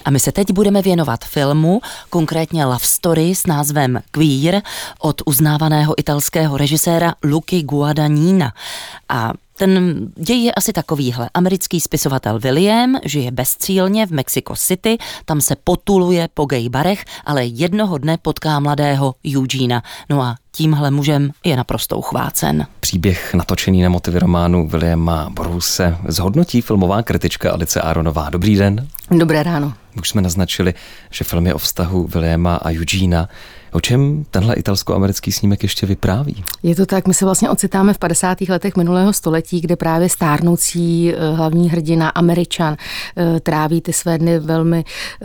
A my se teď budeme věnovat filmu, konkrétně love story s názvem Queer od uznávaného italského režiséra Lucy Guadagnina. A ten děj je asi takovýhle. Americký spisovatel William žije bezcílně v Mexico City, tam se potuluje po gay barech, ale jednoho dne potká mladého Eugena. No a tímhle mužem je naprosto uchvácen. Příběh natočený na motivy románu Williama Burrouse zhodnotí filmová kritička Alice Aronová. Dobrý den. Dobré ráno. Už jsme naznačili, že film je o vztahu Williama a Eugena. O čem tenhle italsko-americký snímek ještě vypráví? Je to tak, my se vlastně ocitáme v 50. letech minulého století, kde právě stárnoucí hlavní hrdina Američan tráví ty své dny velmi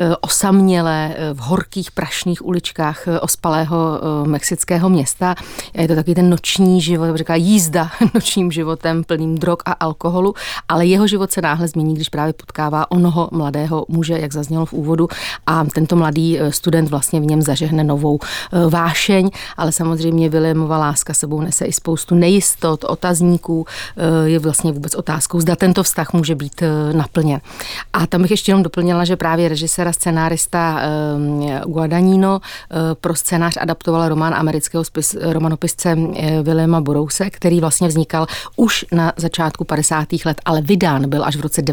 osamělé v horkých prašných uličkách ospalého mexického města. Je to taky ten noční život, říká jízda nočním životem plným drog a alkoholu, ale jeho život se náhle změní, když právě potkává onoho mladého muže, jak zaznělo v úvodu, a tento mladý student vlastně v něm zažehne novou vášeň, ale samozřejmě Williamova láska sebou nese i spoustu nejistot, otazníků, je vlastně vůbec otázkou, zda tento vztah může být naplněn. A tam bych ještě jenom doplnila, že právě režisér a scenárista Guadagnino pro scénář adaptoval román amerického romanopisce Williama Burrouse, který vlastně vznikal už na začátku 50. let, ale vydán byl až v roce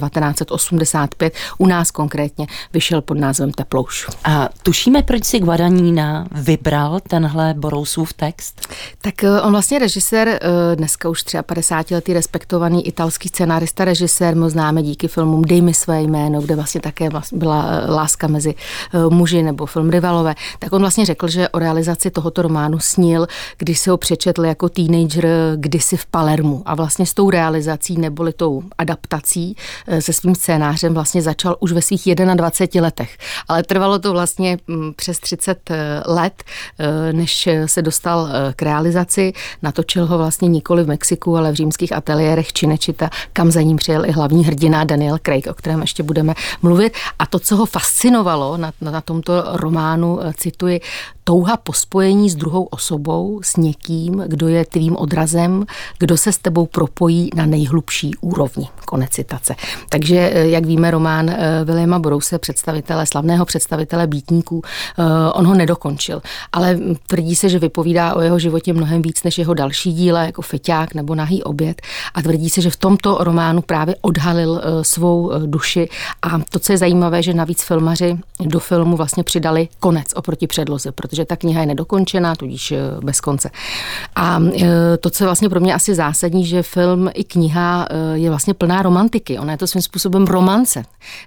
1985, u nás konkrétně vyšel pod názvem Teplouš. A tušíme, proč si Guadagnina vybral tenhle Burrousův text? Tak on vlastně režisér, dneska už 53letý respektovaný italský scenárista, režisér, mu známe díky filmům Dej mi své jméno, kde vlastně také byla láska mezi muži, nebo film Rivalové. Tak on vlastně řekl, že o realizaci tohoto románu snil, když si ho přečetl jako teenager kdysi v Palermu. A vlastně s tou realizací neboli tou adaptací se svým scénářem vlastně začal už ve svých 21 letech. Ale trvalo to vlastně přes 30 let, než se dostal k realizaci. Natočil ho vlastně nikoli v Mexiku, ale v římských ateliérech Cinecittà, kam za ním přijel i hlavní hrdina Daniel Craig, o kterém ještě budeme mluvit. A to, co ho fascinovalo na tomto románu, cituji, touha po spojení s druhou osobou, s někým, kdo je tvým odrazem, kdo se s tebou propojí na nejhlubší úrovni. Konec citace. Takže, jak víme, román Williama Burrouse, slavného představitele býtníků, on ho nedokončil. Ale tvrdí se, že vypovídá o jeho životě mnohem víc než jeho další díla, jako Feťák nebo Nahý oběd. A tvrdí se, že v tomto románu právě odhalil svou duši. A to, co je zajímavé, že navíc filmaři do filmu vlastně přidali konec oproti předloze, protože ta kniha je nedokončená, tudíž bez konce. A to, co je vlastně pro mě asi zásadní, že film i kniha je vlastně plná romantiky. Ona je to svým způsobem romance.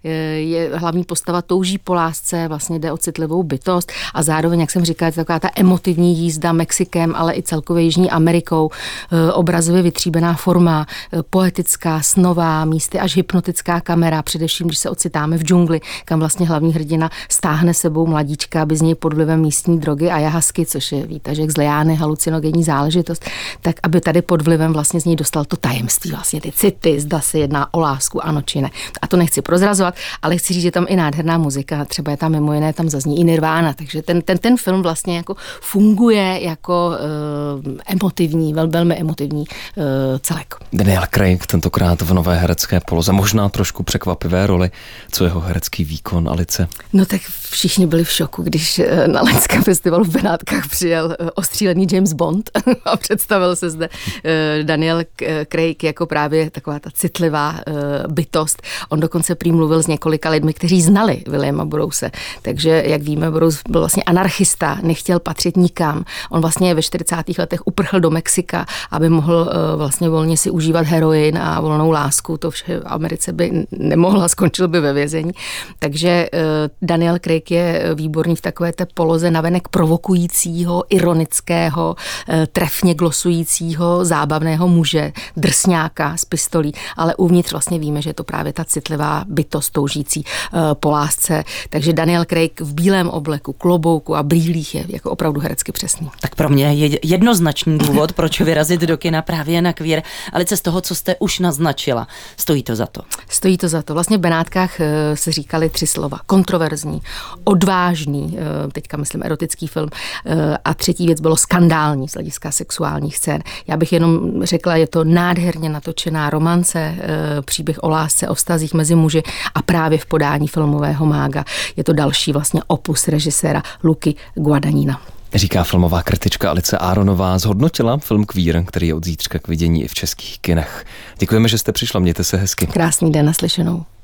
Hlavní postava touží po lásce, vlastně jde o citlivou bytost a zároveň, jak jsem říkala, je to taková ta emotivní jízda Mexikem, ale i celkově Jižní Amerikou, obrazově vytříbená forma, poetická, snová, místy až hypnotická kamera, především, když se ocitáme v džungli, kam vlastně hlavní hrdina stáhne sebou mladíčka, aby z něj pod vlivem místní drogy ayahuasky, což je výtažek z liány, halucinogenní záležitost, tak aby tady pod vlivem vlastně z něj dostal to tajemství, vlastně ty city, zda se jedná o lásku, ano či ne. A to nechci prozrazovat, ale chci říct, že tam i nádherná muzika, třeba je tam mimo jiné, tam zazní i Nirvana, takže ten film vlastně jako funguje jako emotivní, velmi emotivní celek. Daniel Craig tentokrát v nové herecké poloze, možná trošku překvapivé roli, co jeho herecký výkon, Alice? No tak všichni byli v šoku, když na Laňském festivalu v Benátkách přijel ostřílený James Bond a představil se zde Daniel Craig jako právě taková ta citlivá bytost. On dokonce prý mluvil s několika lidmi, kteří znali Williama Burrouse. Takže, jak víme, Burrouse byl vlastně anarchista, nechtěl patřit nikam. On vlastně ve 40. letech uprchl do Mexika, aby mohl vlastně volně si užívat heroin a volnou lásku. To vše v Americe by nemohla, skončil by ve vězení. Takže Daniel Craig je výborný v takové té poloze navenek provokujícího, ironického, trefně glosujícího, zábavného muže, drsňáka s pistolí, ale uvnitř vlastně víme, že je to právě ta citlivá bytost toužící po lásce. Takže Daniel Craig v bílém obleku, klobouku a brýlích je jako opravdu herecky přesný. Tak pro mě je jednoznačný důvod, proč vyrazit do kina právě na Queer. Alice, z toho, co jste už naznačila, stojí to za to? Stojí to za to. Vlastně v Benátkách se říkali 3 slova. Kontroverzní, odvážný, teďka myslím erotický film. A třetí věc bylo skandální z hlediska sexuálních scén. Já bych jenom řekla, je to nádherně natočená romance, příběh o lásce, o vztazích mezi muži a právě v podání filmového mága. Je to další vlastně opus režiséra Luky Guadagnina. Říká filmová kritička Alice Aronová, zhodnotila film Kvír, který je od zítřka k vidění i v českých kinech. Děkujeme, že jste přišla, mějte se hezky. Krásný den, naslyšenou.